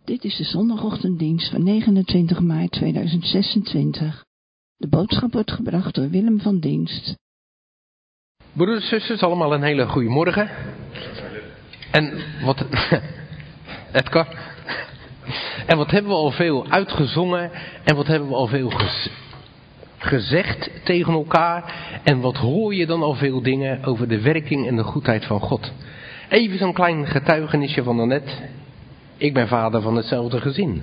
Dit is de zondagochtenddienst van 29 maart 2026. De boodschap wordt gebracht door Willem van Dienst. Broeders en zusters, allemaal een hele goede morgen. En wat... Edgar. En wat hebben we al veel uitgezongen en wat hebben we al veel gezegd tegen elkaar. En wat hoor je dan al veel dingen over de werking en de goedheid van God. Even zo'n klein getuigenisje van daarnet. Ik ben vader van hetzelfde gezin.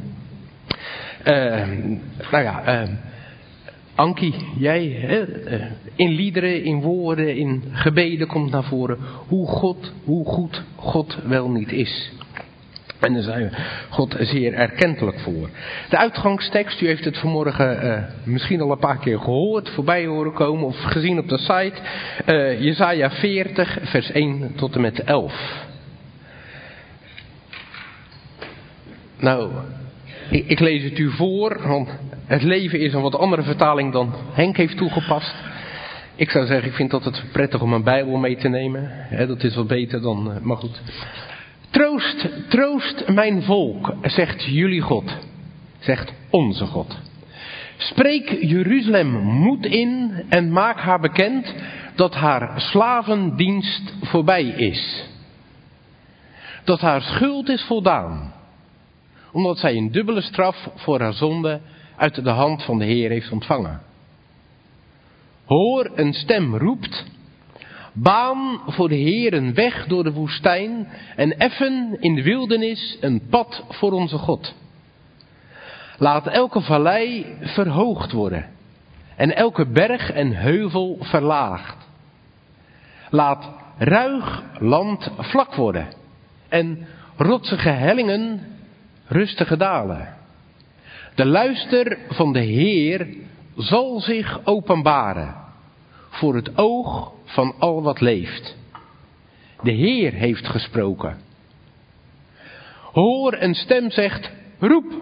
Ankie, jij, in liederen, in woorden, in gebeden komt naar voren hoe goed God wel niet is. En daar zijn we God zeer erkentelijk voor. De uitgangstekst, u heeft het vanmorgen misschien al een paar keer gehoord, voorbij horen komen of gezien op de site. Jesaja 40, vers 1 tot en met 11. Nou, ik lees het u voor, want het leven is een wat andere vertaling dan Henk heeft toegepast. Ik zou zeggen, ik vind dat het prettig om een Bijbel mee te nemen. Dat is wat beter dan, maar goed. Troost mijn volk, zegt jullie God, zegt onze God. Spreek Jeruzalem moed in en maak haar bekend dat haar slavendienst voorbij is. Dat haar schuld is voldaan, omdat zij een dubbele straf voor haar zonde uit de hand van de Heer heeft ontvangen. Hoor, een stem roept, baan voor de Heer een weg door de woestijn en effen in de wildernis een pad voor onze God. Laat elke vallei verhoogd worden en elke berg en heuvel verlaagd. Laat ruig land vlak worden en rotsige hellingen rustige dalen. De luister van de Heer zal zich openbaren voor het oog van al wat leeft. De Heer heeft gesproken. Hoor, een stem zegt, roep.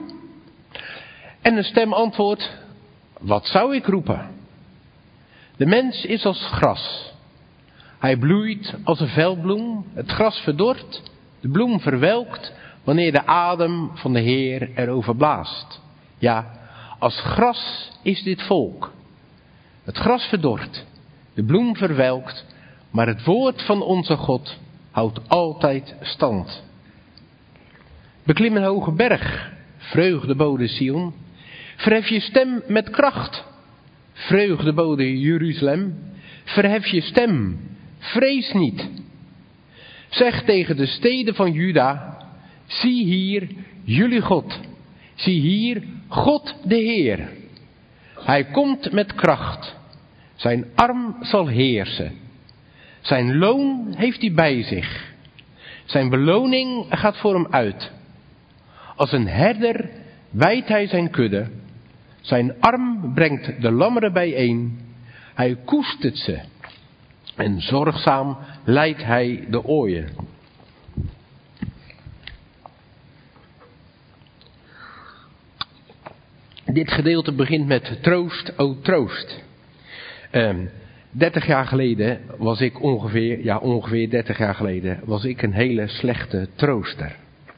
En een stem antwoordt, wat zou ik roepen? De mens is als gras. Hij bloeit als een veldbloem, het gras verdort, de bloem verwelkt, wanneer de adem van de Heer erover blaast. Ja, als gras is dit volk. Het gras verdort, de bloem verwelkt, maar het woord van onze God houdt altijd stand. Beklim een hoge berg, vreugdebode Sion. Verhef je stem met kracht, vreugdebode Jeruzalem. Verhef je stem, vrees niet. Zeg tegen de steden van Juda, zie hier jullie God. Zie hier God de Heer. Hij komt met kracht. Zijn arm zal heersen. Zijn loon heeft hij bij zich. Zijn beloning gaat voor hem uit. Als een herder wijdt hij zijn kudde. Zijn arm brengt de lammeren bijeen. Hij koestert ze. En zorgzaam leidt hij de ooien. Dit gedeelte begint met troost, o troost. 30 jaar geleden was ik ongeveer 30 jaar geleden was ik een hele slechte trooster.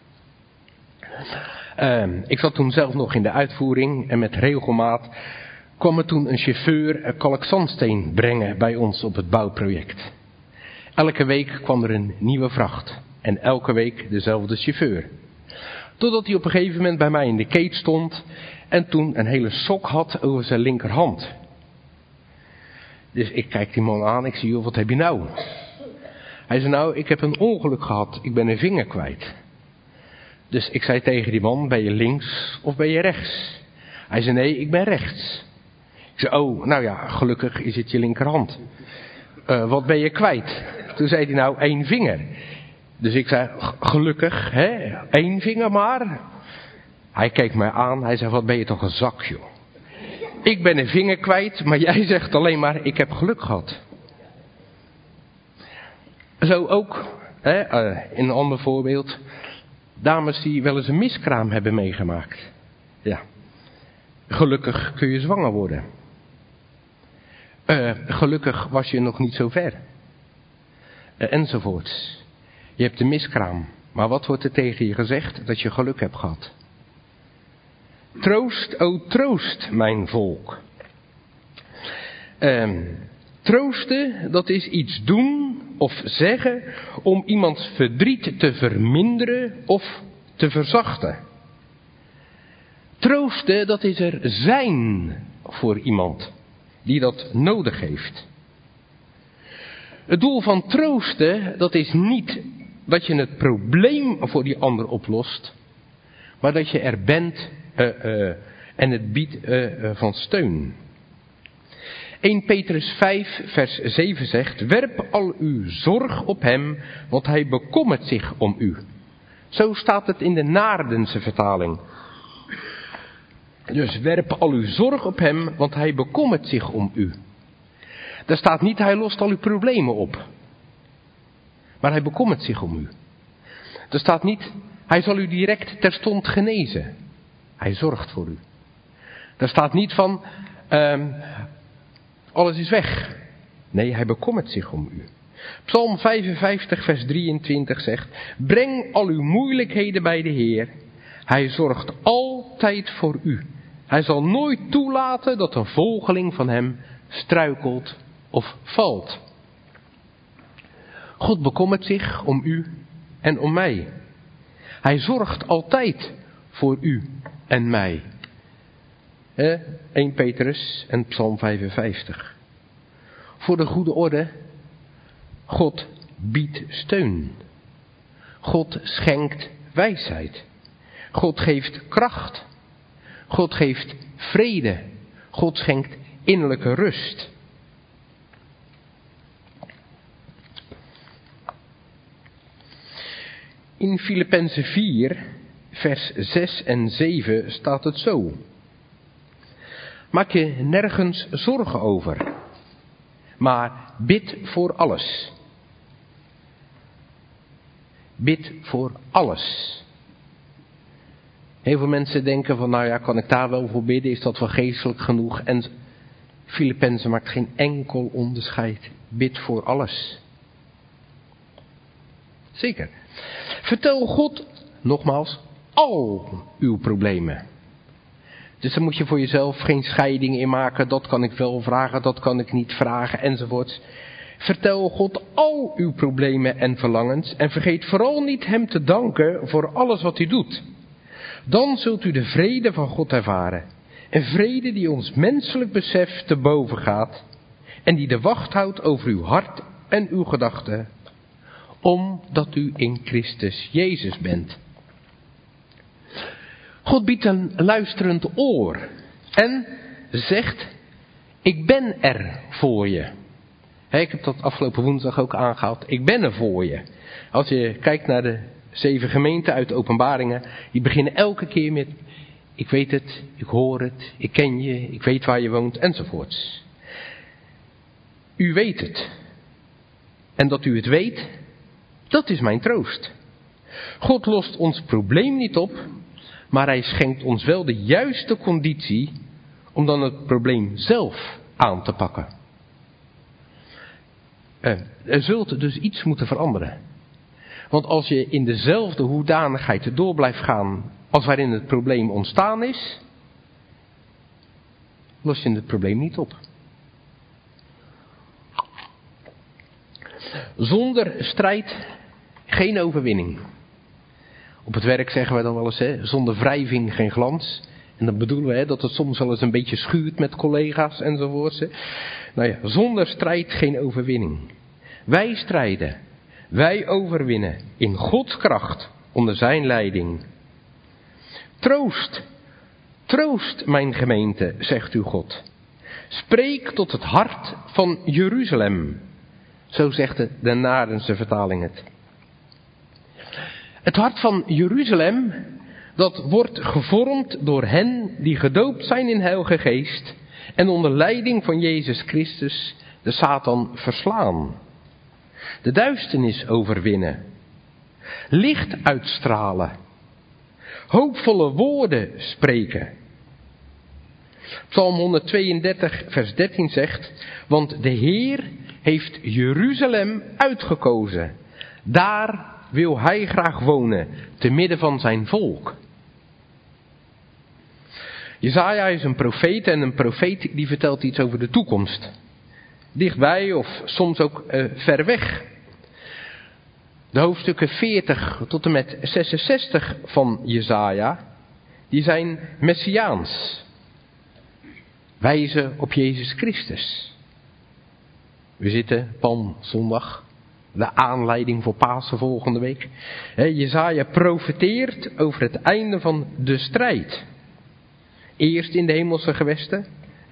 Ik zat toen zelf nog in de uitvoering en met regelmaat kwam er toen een chauffeur kalkzandsteen brengen bij ons op het bouwproject. Elke week kwam er een nieuwe vracht en elke week dezelfde chauffeur. Totdat hij op een gegeven moment bij mij in de keet stond en toen een hele sok had over zijn linkerhand. Dus ik kijk die man aan, ik zie, joh, wat heb je nou? Hij zei, nou, ik heb een ongeluk gehad, ik ben een vinger kwijt. Dus ik zei tegen die man, ben je links of ben je rechts? Hij zei, nee, ik ben rechts. Ik zei, oh, nou ja, gelukkig is het je linkerhand. Wat ben je kwijt? Toen zei hij, nou, 1 vinger. Dus ik zei, gelukkig, hè, 1 vinger maar. Hij keek mij aan, hij zei, wat ben je toch een zak, joh. Ik ben een vinger kwijt, maar jij zegt alleen maar, ik heb geluk gehad. Zo ook, in een ander voorbeeld, dames die wel eens een miskraam hebben meegemaakt. Ja, gelukkig kun je zwanger worden. Gelukkig was je nog niet zo ver. Enzovoorts. Je hebt de miskraam. Maar wat wordt er tegen je gezegd? Dat je geluk hebt gehad. Troost, o troost mijn volk. Troosten, dat is iets doen of zeggen om iemands verdriet te verminderen of te verzachten. Troosten, dat is er zijn voor iemand die dat nodig heeft. Het doel van troosten, dat is niet dat je het probleem voor die ander oplost, maar dat je er bent en het biedt van steun. 1 Petrus 5 vers 7 zegt, werp al uw zorg op hem, want hij bekommert zich om u. Zo staat het in de Naardense vertaling. Dus werp al uw zorg op hem, want hij bekommert zich om u. Daar staat niet, hij lost al uw problemen op. Maar hij bekommert zich om u. Er staat niet, hij zal u direct terstond genezen. Hij zorgt voor u. Daar staat niet van, alles is weg. Nee, hij bekommert zich om u. Psalm 55 vers 23 zegt, breng al uw moeilijkheden bij de Heer. Hij zorgt altijd voor u. Hij zal nooit toelaten dat een volgeling van hem struikelt of valt. God bekommert zich om u en om mij. Hij zorgt altijd voor u en mij. 1 Petrus en Psalm 55. Voor de goede orde, God biedt steun. God schenkt wijsheid. God geeft kracht. God geeft vrede. God schenkt innerlijke rust. In Filippenzen 4, vers 6 en 7 staat het zo. Maak je nergens zorgen over, maar bid voor alles. Bid voor alles. Heel veel mensen denken van, nou ja, kan ik daar wel voor bidden? Is dat wel geestelijk genoeg? En Filippenzen maakt geen enkel onderscheid. Bid voor alles. Zeker. Vertel God, nogmaals, al uw problemen. Dus dan moet je voor jezelf geen scheiding in maken. Dat kan ik wel vragen, dat kan ik niet vragen, enzovoorts. Vertel God al uw problemen en verlangens. En vergeet vooral niet hem te danken voor alles wat u doet. Dan zult u de vrede van God ervaren. Een vrede die ons menselijk besef te boven gaat. En die de wacht houdt over uw hart en uw gedachten. Omdat u in Christus Jezus bent. God biedt een luisterend oor. En zegt, ik ben er voor je. Ik heb dat afgelopen woensdag ook aangehaald. Ik ben er voor je. Als je kijkt naar de 7 gemeenten uit de Openbaringen. Die beginnen elke keer met, ik weet het, ik hoor het, ik ken je, ik weet waar je woont, enzovoorts. U weet het. En dat u het weet, dat is mijn troost. God lost ons probleem niet op, maar hij schenkt ons wel de juiste conditie om dan het probleem zelf aan te pakken. Er zult dus iets moeten veranderen. Want als je in dezelfde hoedanigheid door blijft gaan als waarin het probleem ontstaan is, los je het probleem niet op. Zonder strijd geen overwinning. Op het werk zeggen we dan wel eens, zonder wrijving geen glans. En dan bedoelen we dat het soms wel eens een beetje schuurt met collega's enzovoorts. Nou ja, zonder strijd geen overwinning. Wij strijden. Wij overwinnen in Gods kracht onder zijn leiding. Troost, troost mijn gemeente, zegt uw God. Spreek tot het hart van Jeruzalem. Zo zegt de Naardense vertaling het. Het hart van Jeruzalem, dat wordt gevormd door hen die gedoopt zijn in Heilige Geest en onder leiding van Jezus Christus de Satan verslaan. De duisternis overwinnen. Licht uitstralen. Hoopvolle woorden spreken. Psalm 132 vers 13 zegt, want de Heer heeft Jeruzalem uitgekozen. Daar wil hij graag wonen te midden van zijn volk. Jesaja is een profeet en een profeet die vertelt iets over de toekomst. Dichtbij of soms ook ver weg. De hoofdstukken 40 tot en met 66 van Jesaja, die zijn messiaans. Wijzen op Jezus Christus. We zitten Palmzondag, de aanleiding voor Pasen volgende week. Jesaja profeteert over het einde van de strijd. Eerst in de hemelse gewesten,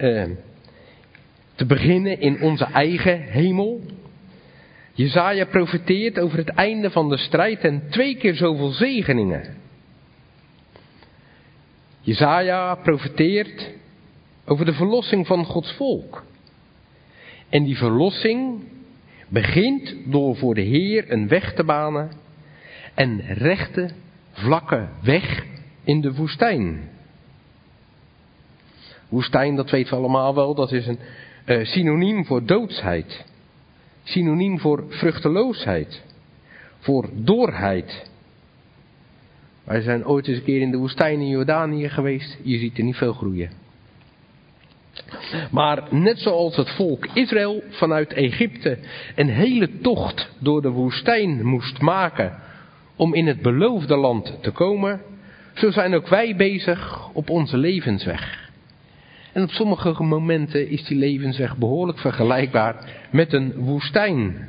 te beginnen in onze eigen hemel. Jesaja profeteert over het einde van de strijd en 2 keer zoveel zegeningen. Jesaja profeteert over de verlossing van Gods volk. En die verlossing begint door voor de Heer een weg te banen en rechte, vlakke weg in de woestijn. Woestijn, dat weten we allemaal wel, dat is een synoniem voor doodsheid. Synoniem voor vruchteloosheid. Voor dorheid. Wij zijn ooit eens een keer in de woestijn in Jordanië geweest. Je ziet er niet veel groeien. Maar net zoals het volk Israël vanuit Egypte een hele tocht door de woestijn moest maken om in het beloofde land te komen, zo zijn ook wij bezig op onze levensweg. En op sommige momenten is die levensweg behoorlijk vergelijkbaar met een woestijn.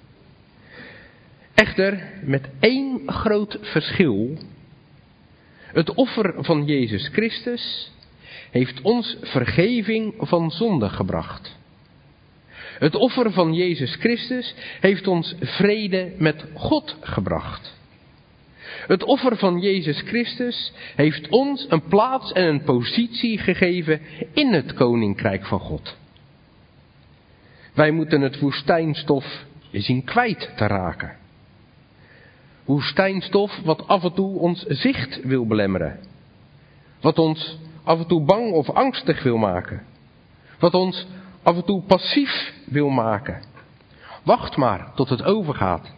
Echter met 1 groot verschil. Het offer van Jezus Christus heeft ons vergeving van zonde gebracht. Het offer van Jezus Christus heeft ons vrede met God gebracht. Het offer van Jezus Christus heeft ons een plaats en een positie gegeven in het koninkrijk van God. Wij moeten het woestijnstof zien kwijt te raken. Woestijnstof wat af en toe ons zicht wil belemmeren. Wat ons af en toe bang of angstig wil maken. Wat ons af en toe passief wil maken. Wacht maar tot het overgaat.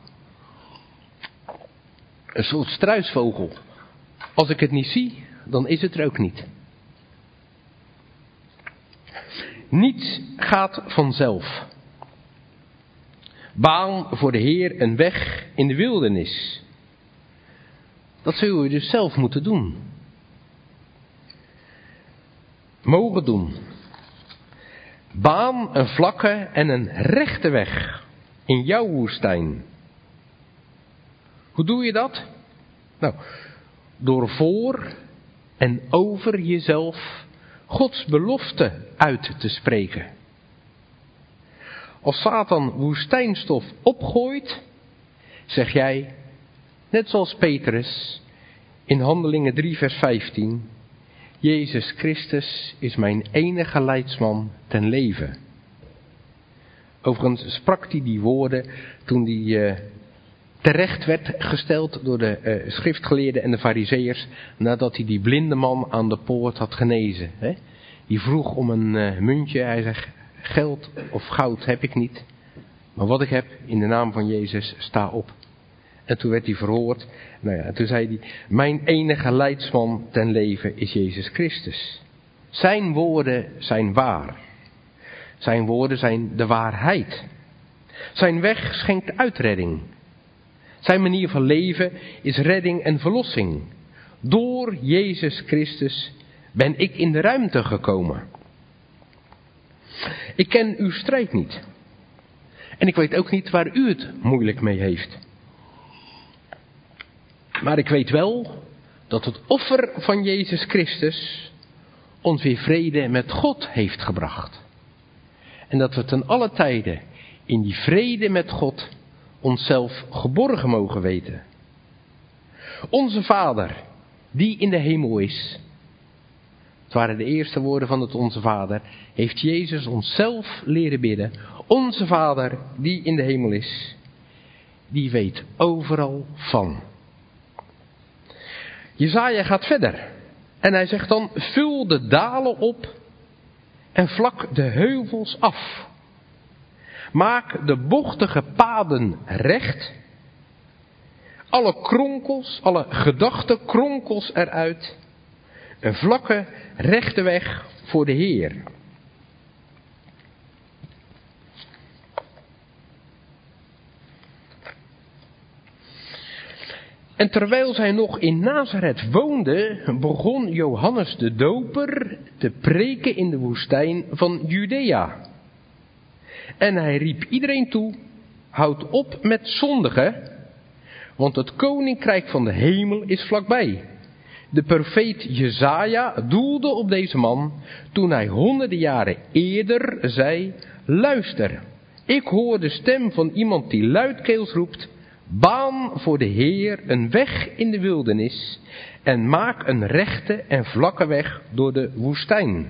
Een soort struisvogel. Als ik het niet zie, dan is het er ook niet. Niets gaat vanzelf. Baan voor de Heer een weg in de wildernis. Dat zul je dus zelf moeten doen. Mogen doen. Baan een vlakke en een rechte weg in jouw woestijn. Hoe doe je dat? Nou, door voor en over jezelf Gods belofte uit te spreken. Als Satan woestijnstof opgooit, zeg jij, net zoals Petrus in Handelingen 3 vers 15, Jezus Christus is mijn enige leidsman ten leven. Overigens sprak hij die woorden toen hij terecht werd gesteld door de schriftgeleerden en de farizeeërs nadat hij die blinde man aan de poort had genezen. Die vroeg om een muntje, hij zegt, geld of goud heb ik niet, maar wat ik heb, in de naam van Jezus, sta op. En toen werd hij verhoord. En toen zei hij, mijn enige leidsman ten leven is Jezus Christus. Zijn woorden zijn waar. Zijn woorden zijn de waarheid. Zijn weg schenkt uitredding. Zijn manier van leven is redding en verlossing. Door Jezus Christus ben ik in de ruimte gekomen. Ik ken uw strijd niet. En ik weet ook niet waar u het moeilijk mee heeft. Maar ik weet wel dat het offer van Jezus Christus ons weer vrede met God heeft gebracht. En dat we ten alle tijden in die vrede met God onszelf geborgen mogen weten. Onze Vader, die in de hemel is. Het waren de eerste woorden van het Onze Vader. Heeft Jezus onszelf leren bidden. Onze Vader, die in de hemel is. Die weet overal van. Jesaja gaat verder. En hij zegt dan, vul de dalen op en vlak de heuvels af. Maak de bochtige paden recht. Alle kronkels, alle gedachtenkronkels eruit. Een vlakke, rechte weg voor de Heer. En terwijl zij nog in Nazareth woonde, begon Johannes de Doper te preken in de woestijn van Judea. En hij riep iedereen toe, houd op met zondigen, want het koninkrijk van de hemel is vlakbij. De profeet Jesaja doelde op deze man toen hij honderden jaren eerder zei, luister, ik hoor de stem van iemand die luidkeels roept, baan voor de Heer een weg in de wildernis en maak een rechte en vlakke weg door de woestijn.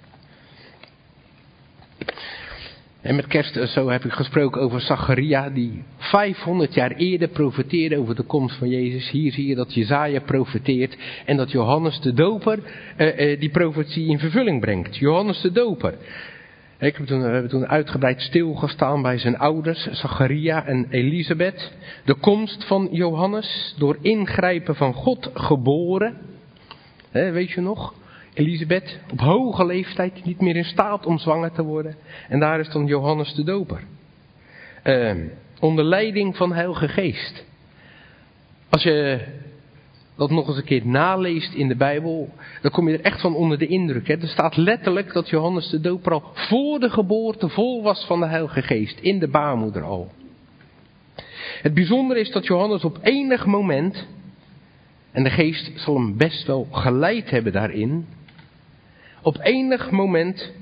En met kerst zo heb ik gesproken over Zacharia die 500 jaar eerder profeteerde over de komst van Jezus. Hier zie je dat Jesaja profeteert en dat Johannes de Doper die profetie in vervulling brengt. Johannes de Doper. We hebben toen uitgebreid stilgestaan bij zijn ouders, Zacharia en Elisabeth. De komst van Johannes, door ingrijpen van God geboren. Weet je nog? Elisabeth, op hoge leeftijd, niet meer in staat om zwanger te worden. En daar is dan Johannes de Doper. Onder leiding van Heilige Geest. Als je dat nog eens een keer naleest in de Bijbel, dan kom je er echt van onder de indruk. Er staat letterlijk dat Johannes de Doper al voor de geboorte vol was van de Heilige Geest. In de baarmoeder al. Het bijzondere is dat Johannes op enig moment, en de Geest zal hem best wel geleid hebben daarin, op enig moment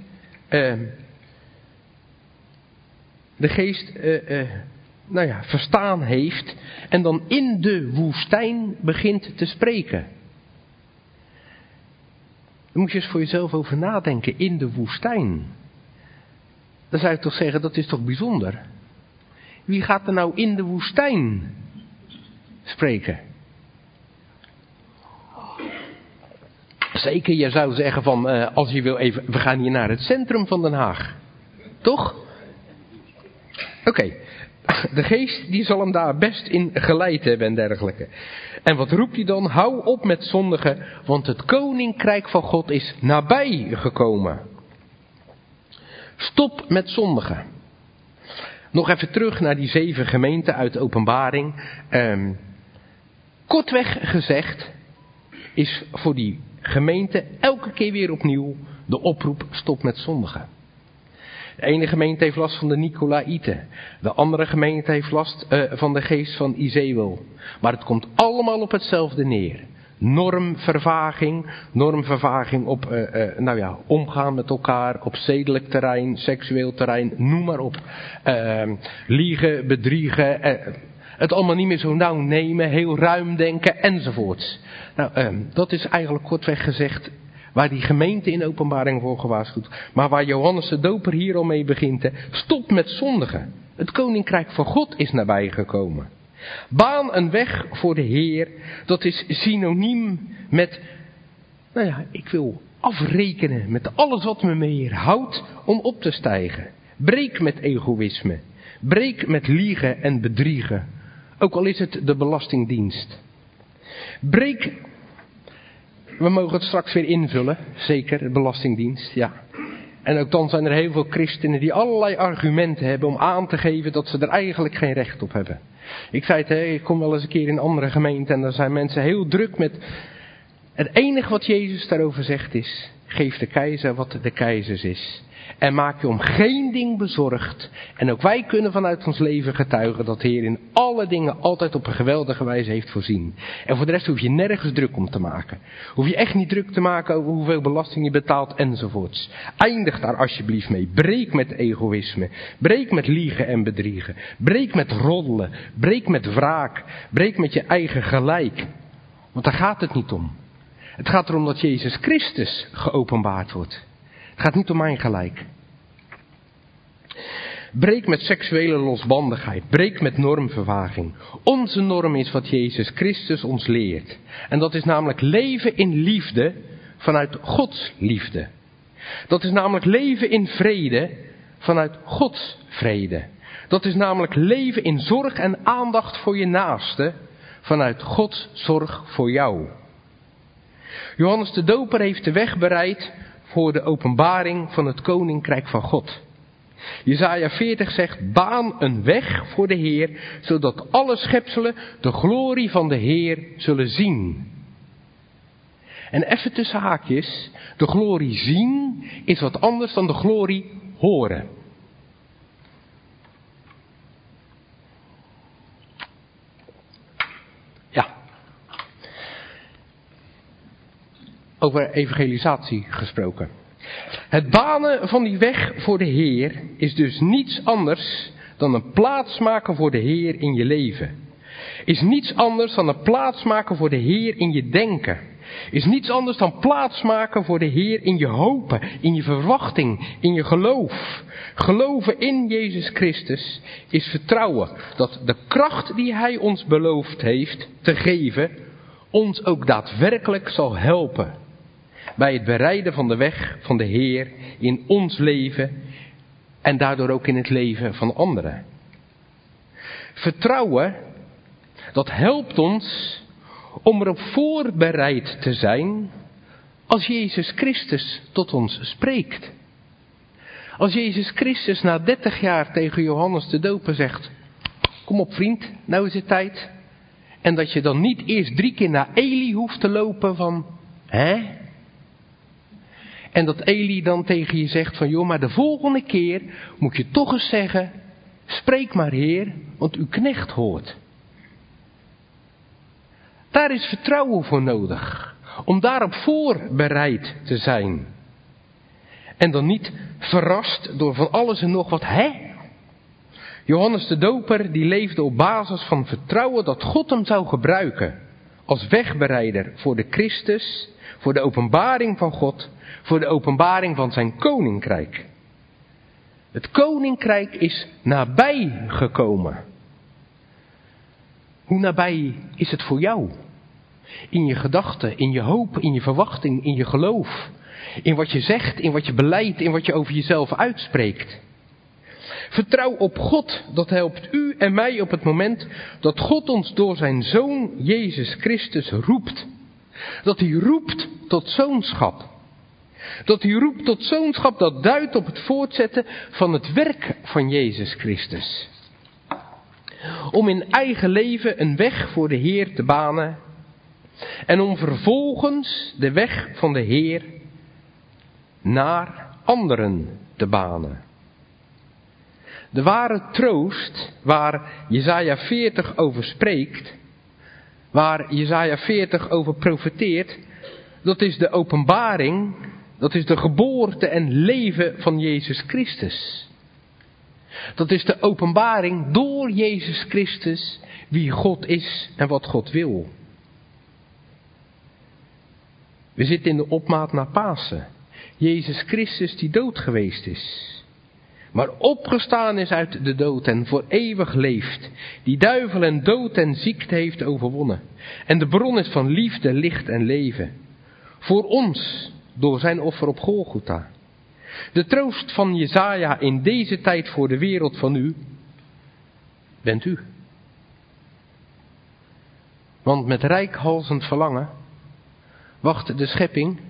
de Geest verstaan heeft en dan in de woestijn begint te spreken. Dan moet je eens voor jezelf over nadenken, in de woestijn. Dan zou je toch zeggen, dat is toch bijzonder? Wie gaat er nou in de woestijn spreken? Zeker, je zou zeggen van, als je wil even, we gaan hier naar het centrum van Den Haag. Toch? Oké. De Geest die zal hem daar best in geleid hebben en dergelijke. En wat roept hij dan? Hou op met zondigen, want het koninkrijk van God is nabij gekomen. Stop met zondigen. Nog even terug naar die 7 gemeenten uit de Openbaring. Kortweg gezegd is voor die gemeente elke keer weer opnieuw de oproep stop met zondigen. De ene gemeente heeft last van de Nicolaïten. De andere gemeente heeft last van de geest van Izebel. Maar het komt allemaal op hetzelfde neer. Normvervaging op omgaan met elkaar, op zedelijk terrein, seksueel terrein, noem maar op. Liegen, bedriegen, het allemaal niet meer zo nauw nemen, heel ruim denken enzovoorts. Dat is eigenlijk kortweg gezegd waar die gemeente in Openbaring voor gewaarschuwd. Maar waar Johannes de Doper hier al mee begint. Stop met zondigen. Het koninkrijk van God is nabijgekomen. Baan een weg voor de Heer. Dat is synoniem met, ik wil afrekenen met alles wat me weerhoudt om op te stijgen. Breek met egoïsme. Breek met liegen en bedriegen. Ook al is het de Belastingdienst. Breek. We mogen het straks weer invullen, zeker, de Belastingdienst, ja. En ook dan zijn er heel veel christenen die allerlei argumenten hebben om aan te geven dat ze er eigenlijk geen recht op hebben. Ik zei het, ik kom wel eens een keer in andere gemeenten en daar zijn mensen heel druk met. Het enige wat Jezus daarover zegt is, geef de keizer wat de keizers is. En maak je om geen ding bezorgd. En ook wij kunnen vanuit ons leven getuigen dat de Heer in alle dingen altijd op een geweldige wijze heeft voorzien. En voor de rest hoef je nergens druk om te maken. Hoef je echt niet druk te maken over hoeveel belasting je betaalt enzovoorts. Eindig daar alsjeblieft mee. Breek met egoïsme. Breek met liegen en bedriegen. Breek met roddelen. Breek met wraak. Breek met je eigen gelijk. Want daar gaat het niet om. Het gaat erom dat Jezus Christus geopenbaard wordt. Het gaat niet om mijn gelijk. Breek met seksuele losbandigheid. Breek met normvervaging. Onze norm is wat Jezus Christus ons leert. En dat is namelijk leven in liefde vanuit Gods liefde. Dat is namelijk leven in vrede vanuit Gods vrede. Dat is namelijk leven in zorg en aandacht voor je naaste vanuit Gods zorg voor jou. Johannes de Doper heeft de weg bereid voor de openbaring van het koninkrijk van God. Jesaja 40 zegt, baan een weg voor de Heer, zodat alle schepselen de glorie van de Heer zullen zien. En even tussen haakjes, de glorie zien is wat anders dan de glorie horen. Ja. Over evangelisatie gesproken. Het banen van die weg voor de Heer is dus niets anders dan een plaats maken voor de Heer in je leven. Is niets anders dan een plaats maken voor de Heer in je denken. Is niets anders dan plaats maken voor de Heer in je hopen, in je verwachting, in je geloof. Geloven in Jezus Christus is vertrouwen dat de kracht die Hij ons beloofd heeft te geven, ons ook daadwerkelijk zal helpen bij het bereiden van de weg van de Heer in ons leven en daardoor ook in het leven van anderen. Vertrouwen, dat helpt ons om erop voorbereid te zijn als Jezus Christus tot ons spreekt. Als Jezus Christus na 30 jaar tegen Johannes de Doper zegt, kom op vriend, nou is het tijd. En dat je dan niet eerst 3 keer naar Eli hoeft te lopen van, hè? En dat Eli dan tegen je zegt van, joh, maar de volgende keer moet je toch eens zeggen, spreek maar Heer, want uw knecht hoort. Daar is vertrouwen voor nodig, om daarop voorbereid te zijn. En dan niet verrast door van alles en nog wat, hè? Johannes de Doper die leefde op basis van vertrouwen dat God hem zou gebruiken als wegbereider voor de Christus, voor de openbaring van God, voor de openbaring van zijn koninkrijk. Het koninkrijk is nabij gekomen. Hoe nabij is het voor jou? In je gedachten, in je hoop, in je verwachting, in je geloof. In wat je zegt, in wat je beleidt, in wat je over jezelf uitspreekt. Vertrouw op God, dat helpt u en mij op het moment dat God ons door zijn Zoon Jezus Christus roept. Dat hij roept tot zoonschap. Dat hij roept tot zoonschap, dat duidt op het voortzetten van het werk van Jezus Christus. Om in eigen leven een weg voor de Heer te banen. En om vervolgens de weg van de Heer naar anderen te banen. De ware troost waar Jesaja 40 over spreekt, waar Jesaja 40 over profeteert, dat is de openbaring, dat is de geboorte en leven van Jezus Christus. Dat is de openbaring door Jezus Christus wie God is en wat God wil. We zitten in de opmaat naar Pasen. Jezus Christus die dood geweest is, maar opgestaan is uit de dood en voor eeuwig leeft. Die duivel en dood en ziekte heeft overwonnen. En de bron is van liefde, licht en leven. Voor ons, door zijn offer op Golgotha. De troost van Jesaja in deze tijd voor de wereld van u, bent u. Want met reikhalzend verlangen wacht de schepping.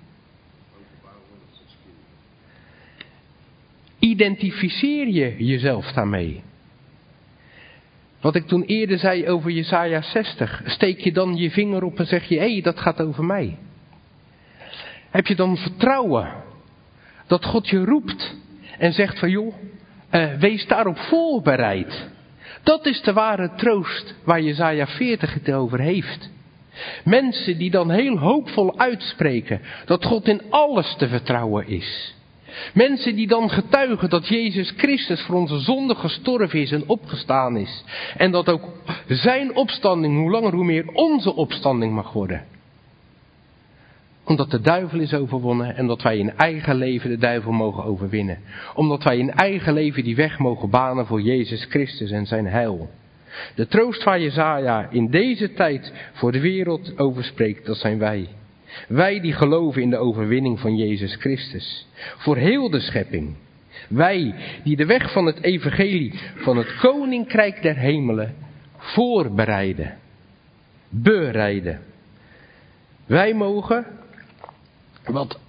Identificeer je jezelf daarmee? Wat ik toen eerder zei over Jesaja 60. Steek je dan je vinger op en zeg je, hé, dat gaat over mij. Heb je dan vertrouwen dat God je roept en zegt van joh, wees daarop voorbereid. Dat is de ware troost waar Jesaja 40 het over heeft. Mensen die dan heel hoopvol uitspreken dat God in alles te vertrouwen is. Mensen die dan getuigen dat Jezus Christus voor onze zonde gestorven is en opgestaan is. En dat ook zijn opstanding hoe langer hoe meer onze opstanding mag worden. Omdat de duivel is overwonnen en dat wij in eigen leven de duivel mogen overwinnen. Omdat wij in eigen leven die weg mogen banen voor Jezus Christus en zijn heil. De troost waar Jesaja in deze tijd voor de wereld over spreekt, dat zijn wij. Wij die geloven in de overwinning van Jezus Christus. Voor heel de schepping. Wij die de weg van het evangelie van het koninkrijk der hemelen voorbereiden. bereiden. Wij mogen, wat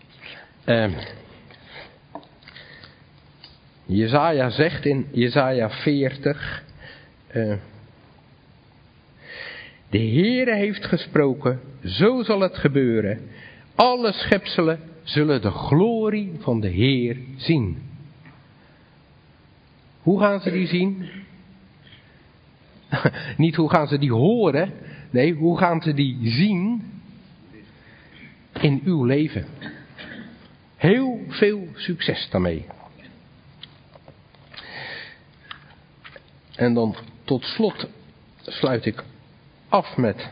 Jesaja zegt in Jesaja 40... de Heere heeft gesproken, zo zal het gebeuren. Alle schepselen zullen de glorie van de Heer zien. Hoe gaan ze die zien? Niet hoe gaan ze die horen, nee, hoe gaan ze die zien in uw leven? Heel veel succes daarmee. En dan tot slot sluit ik af met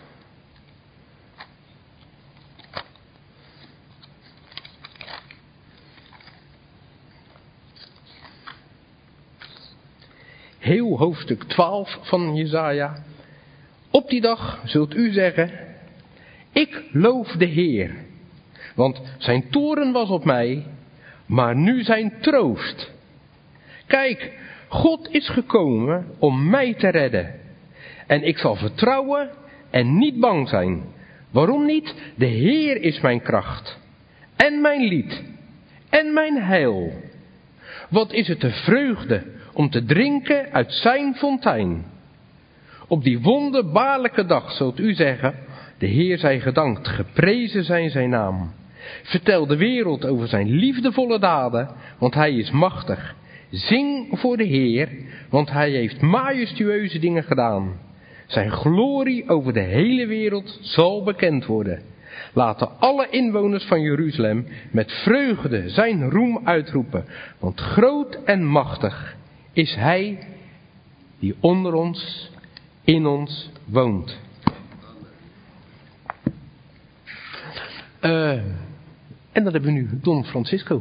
heel hoofdstuk 12 van Jesaja. Op die dag zult u zeggen, ik loof de Heer, want zijn toorn was op mij, maar nu zijn troost. Kijk, God is gekomen om mij te redden. En ik zal vertrouwen en niet bang zijn. Waarom niet? De Heer is mijn kracht. En mijn lied. En mijn heil. Wat is het de vreugde om te drinken uit zijn fontein. Op die wonderbaarlijke dag zult u zeggen, de Heer zij gedankt, geprezen zijn zijn naam. Vertel de wereld over zijn liefdevolle daden, want hij is machtig. Zing voor de Heer, want hij heeft majestueuze dingen gedaan. Zijn glorie over de hele wereld zal bekend worden. Laten alle inwoners van Jeruzalem met vreugde zijn roem uitroepen. Want groot en machtig is hij die onder ons, in ons woont. En dan hebben we nu Don Francisco.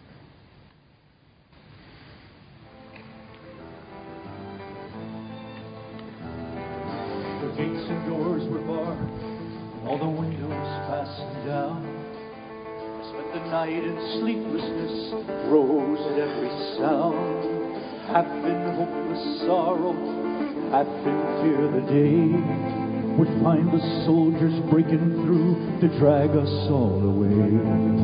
Gates and doors were barred, all the windows fastened down. I spent the night in sleeplessness, rose at every sound. Half in hopeless sorrow, half in fear the day would find the soldiers breaking through to drag us all away.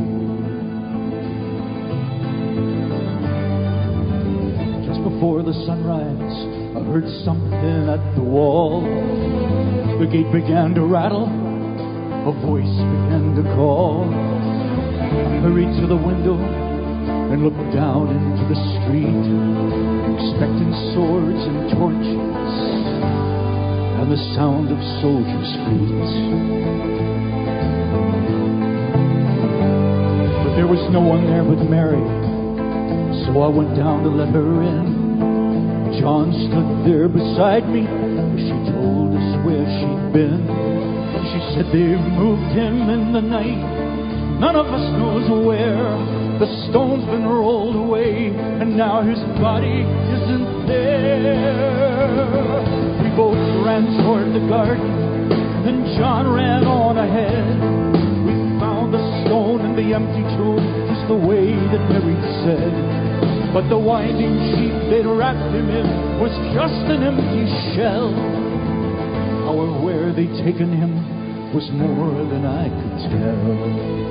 Just before the sunrise, I heard something at the wall. The gate began to rattle, a voice began to call. I hurried to the window and looked down into the street, expecting swords and torches and the sound of soldiers' feet. But there was no one there but Mary, so I went down to let her in. John stood there beside me as she told us where she'd been. She said they've moved him in the night, none of us knows where. The stone's been rolled away and now his body isn't there. We both ran toward the garden and John ran on ahead. We found the stone in the empty tomb just the way that Mary said. But the winding sheet they'd wrapped him in was just an empty shell. How or where they'd taken him was more than I could tell.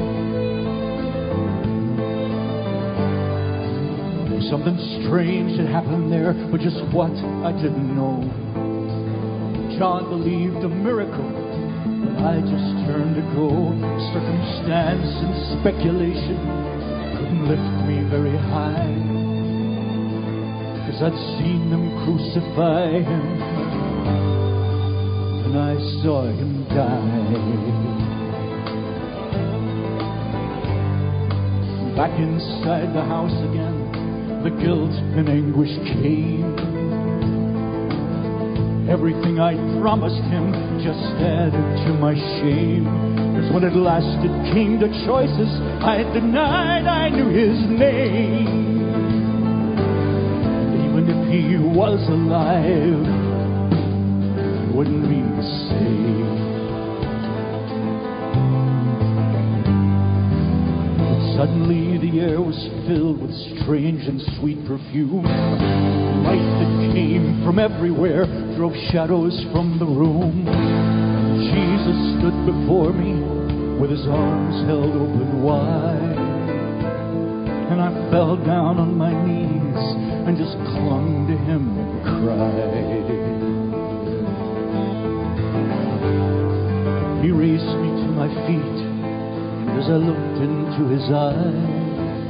Something strange had happened there, but just what I didn't know. John believed a miracle, but I just turned to go. Circumstance and speculation couldn't lift me very high, 'cause I'd seen them crucify him, and I saw him die. Back inside the house again, the guilt and anguish came. Everything I promised him just added to my shame. 'Cause when at last it came to choices, I denied I knew his name. And even if he was alive, it wouldn't be the same. Suddenly the air was filled with strange and sweet perfume. Light that came from everywhere drove shadows from the room. Jesus stood before me with his arms held open wide. And I fell down on my knees and just clung to him and cried. He raised me to my feet, and as I looked into his eyes,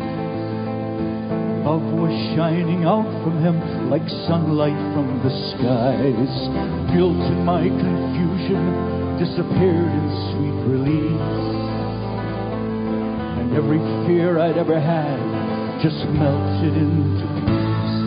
love was shining out from him like sunlight from the skies. Guilt and my confusion disappeared in sweet release, and every fear I'd ever had just melted into peace.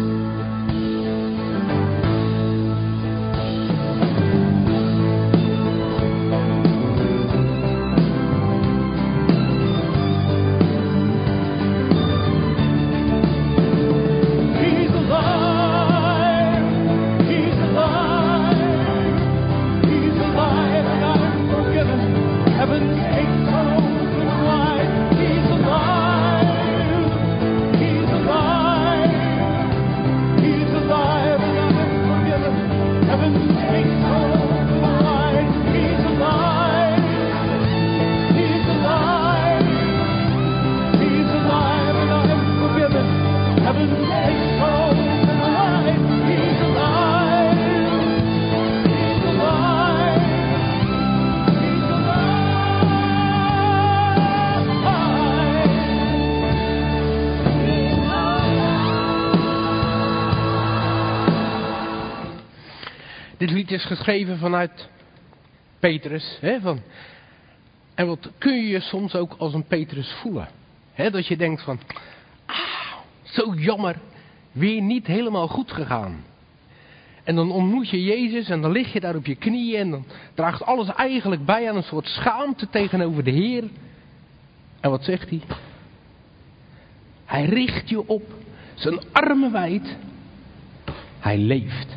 Dit lied is geschreven vanuit Petrus. En wat kun je je soms ook als een Petrus voelen? Dat je denkt van, zo jammer, weer niet helemaal goed gegaan. En dan ontmoet je Jezus en dan lig je daar op je knieën en dan draagt alles eigenlijk bij aan een soort schaamte tegenover de Heer. En wat zegt hij? Hij richt je op, zijn armen wijd. Hij leeft.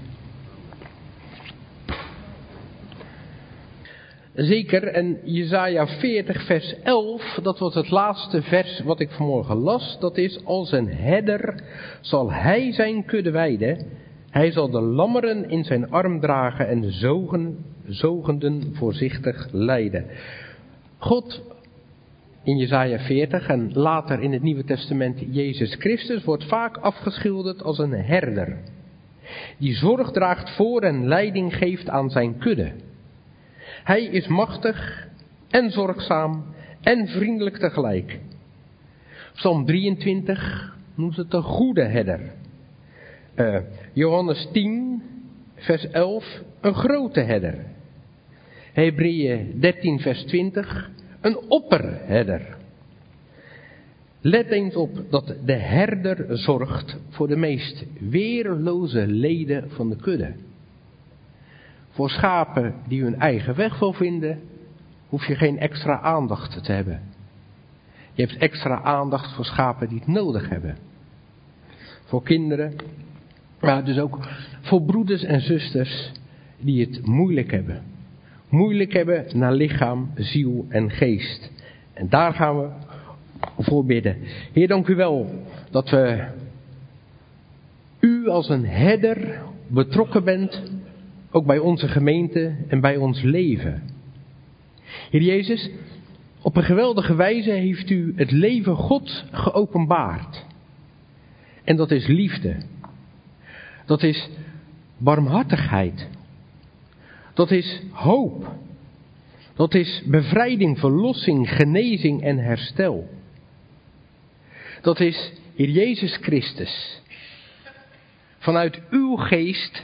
Zeker, en Jesaja 40 vers 11, dat was het laatste vers wat ik vanmorgen las. Dat is, als een herder zal hij zijn kudde weiden. Hij zal de lammeren in zijn arm dragen en de zogenden voorzichtig leiden. God in Jesaja 40 en later in het Nieuwe Testament Jezus Christus wordt vaak afgeschilderd als een herder. Die zorg draagt voor en leiding geeft aan zijn kudde. Hij is machtig en zorgzaam en vriendelijk tegelijk. Psalm 23 noemt het een goede herder. Johannes 10 vers 11 een grote herder. Hebreeën 13 vers 20 een opperherder. Let eens op dat de herder zorgt voor de meest weerloze leden van de kudde. Voor schapen die hun eigen weg wil vinden, hoef je geen extra aandacht te hebben. Je hebt extra aandacht voor schapen die het nodig hebben. Voor kinderen, maar dus ook voor broeders en zusters die het moeilijk hebben. Moeilijk hebben naar lichaam, ziel en geest. En daar gaan we voor bidden. Heer, dank u wel dat u als een herder betrokken bent, ook bij onze gemeente en bij ons leven. Heer Jezus, op een geweldige wijze heeft u het leven God geopenbaard. En dat is liefde. Dat is barmhartigheid. Dat is hoop. Dat is bevrijding, verlossing, genezing en herstel. Dat is, Heer Jezus Christus, vanuit uw geest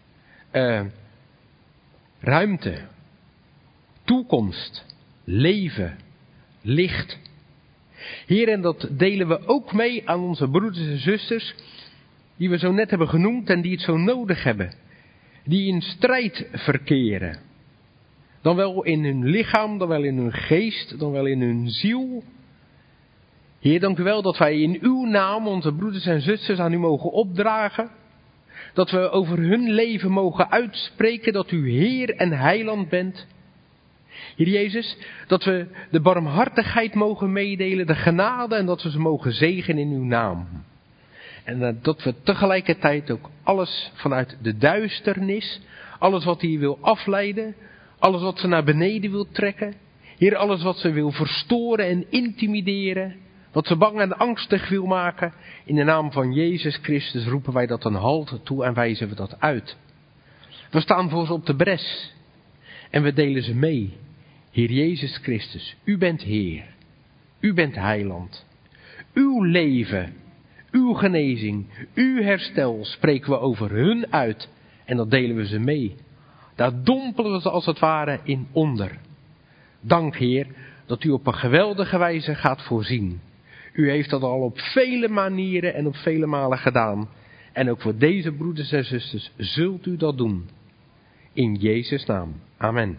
ruimte, toekomst, leven, licht. Heer, en dat delen we ook mee aan onze broeders en zusters, die we zo net hebben genoemd en die het zo nodig hebben. Die in strijd verkeren. Dan wel in hun lichaam, dan wel in hun geest, dan wel in hun ziel. Heer, dank u wel dat wij in uw naam onze broeders en zusters aan u mogen opdragen. Dat we over hun leven mogen uitspreken dat u Heer en Heiland bent. Heer Jezus, dat we de barmhartigheid mogen meedelen, de genade, en dat we ze mogen zegenen in uw naam. En dat we tegelijkertijd ook alles vanuit de duisternis, alles wat hij wil afleiden, Alles wat ze naar beneden wil trekken. Heer, alles wat ze wil verstoren en intimideren. Wat ze bang en angstig wil maken. In de naam van Jezus Christus roepen wij dat een halt toe en wijzen we dat uit. We staan voor ze op de bres. En we delen ze mee. Heer Jezus Christus, u bent Heer. U bent Heiland. Uw leven, uw genezing, uw herstel spreken we over hun uit. En dat delen we ze mee. Daar dompelen we ze als het ware in onder. Dank Heer dat u op een geweldige wijze gaat voorzien. U heeft dat al op vele manieren en op vele malen gedaan. En ook voor deze broeders en zusters zult u dat doen. In Jezus' naam. Amen.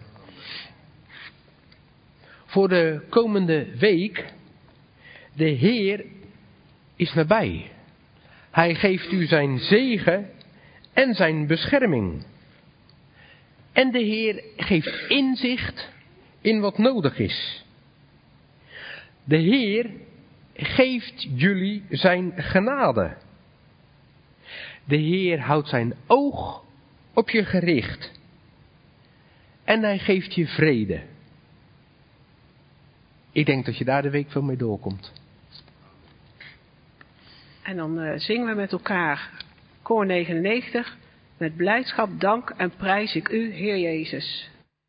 Voor de komende week, de Heer is nabij. Hij geeft u zijn zegen en zijn bescherming. En de Heer geeft inzicht in wat nodig is. De Heer geeft jullie zijn genade. De Heer houdt zijn oog op je gericht. En hij geeft je vrede. Ik denk dat je daar de week wel mee doorkomt. En dan zingen we met elkaar koor 99. Met blijdschap, dank en prijs ik u, Heer Jezus.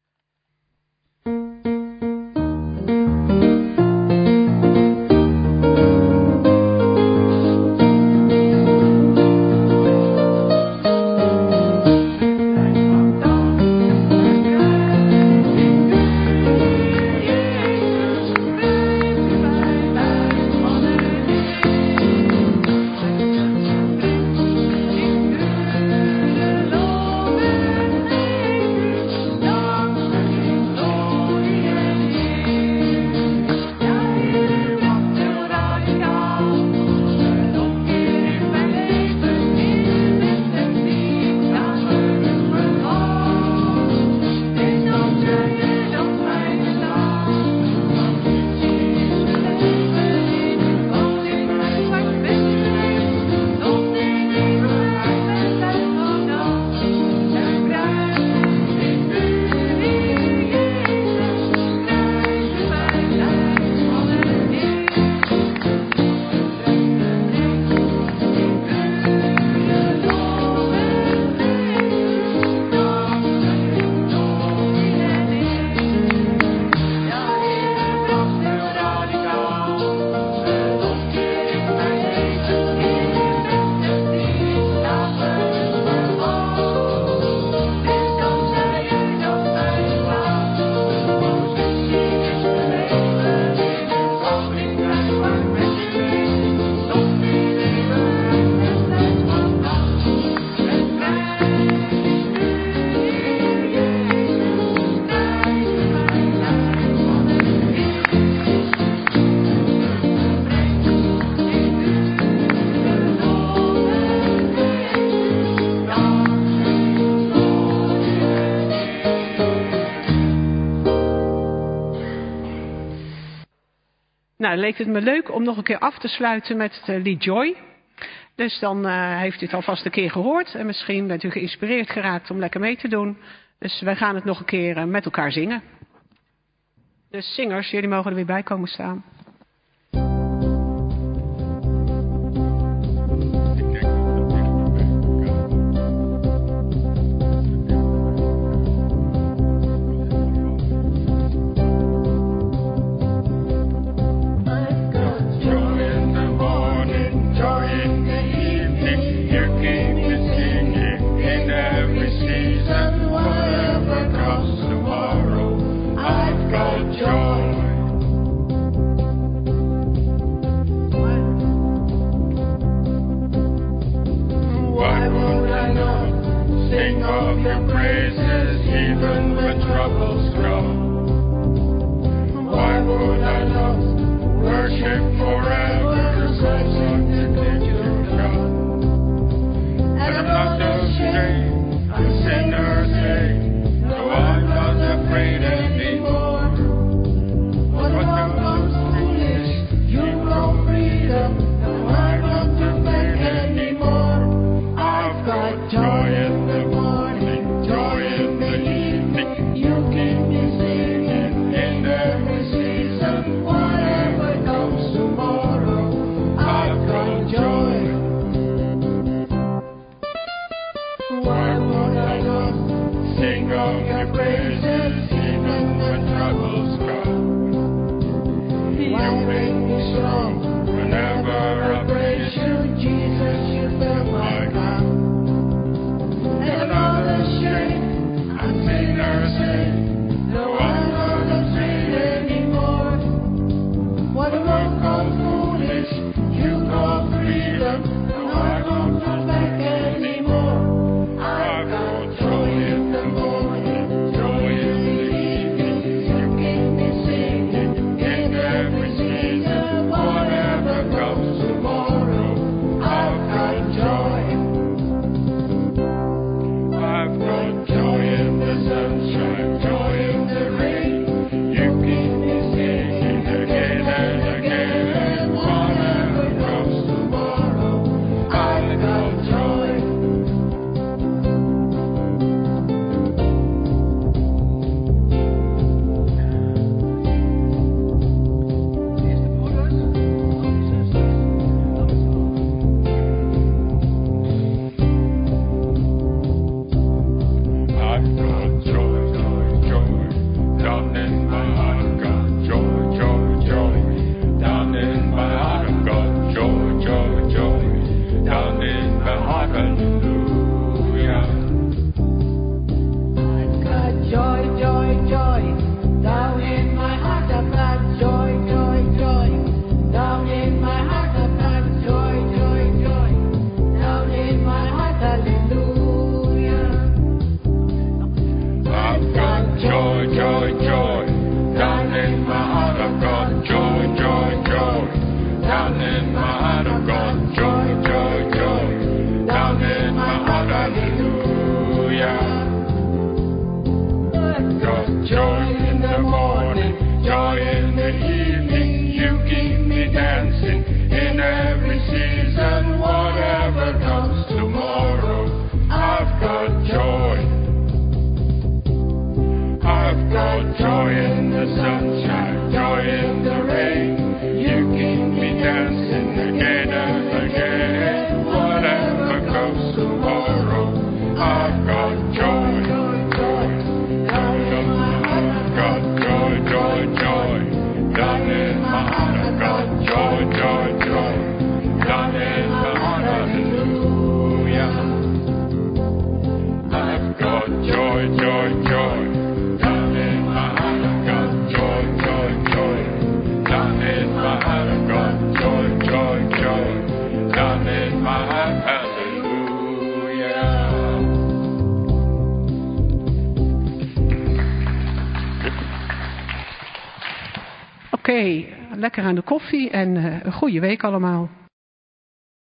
Nou, leek het me leuk om nog een keer af te sluiten met het lied Joy. Dus dan heeft u het alvast een keer gehoord. En misschien bent u geïnspireerd geraakt om lekker mee te doen. Dus wij gaan het nog een keer met elkaar zingen. Dus zingers, jullie mogen er weer bij komen staan. Joy in the morning, joy in the evening, you can strong. Whenever I praise you, Jesus, you fill my cup. And all the shame I'm sinner saved. No, I'm not afraid anymore. What a world called foolish, you call freedom. No, I don't look back anymore. I've got joy in the morning, joy in the evening. You keep me singing in every season. Whatever comes tomorrow, I've got joy. I've got joy in the sunshine, joy in the rain. You keep me singing again and again. And whatever comes tomorrow, I've got joy. I've got joy, joy, joy, down in my heart. I've got joy, joy, joy, down in my heart. I've got joy, joy, joy, down in my heart. Hallelujah. I've got joy, joy, joy, down in my heart. I've got joy, joy, joy, down in my heart. I've got joy, joy, joy, down in my heart. Hallelujah. I've got joy, joy, joy, down in my heart. I've got joy, joy, joy, down in my heart. I've got joy, joy, joy, down in my heart. Hallelujah. I've got joy in the morning, joy in the evening. You keep me dancing in every season. Whatever comes tomorrow, I've got joy. I've got joy in the sunshine, joy in the rain. You keep me dancing again and again. Whatever comes tomorrow, I've got joy. Down in my heart, I've got joy, joy, joy. Down in my heart, I've got joy, joy, joy. Down in my heart, hallelujah. I've got joy, joy, joy. Down in my heart, I've got joy, joy, joy. Down in my heart, I've got joy, joy, joy. Down in my heart, hallelujah. Oké, lekker aan de koffie en een goede week allemaal.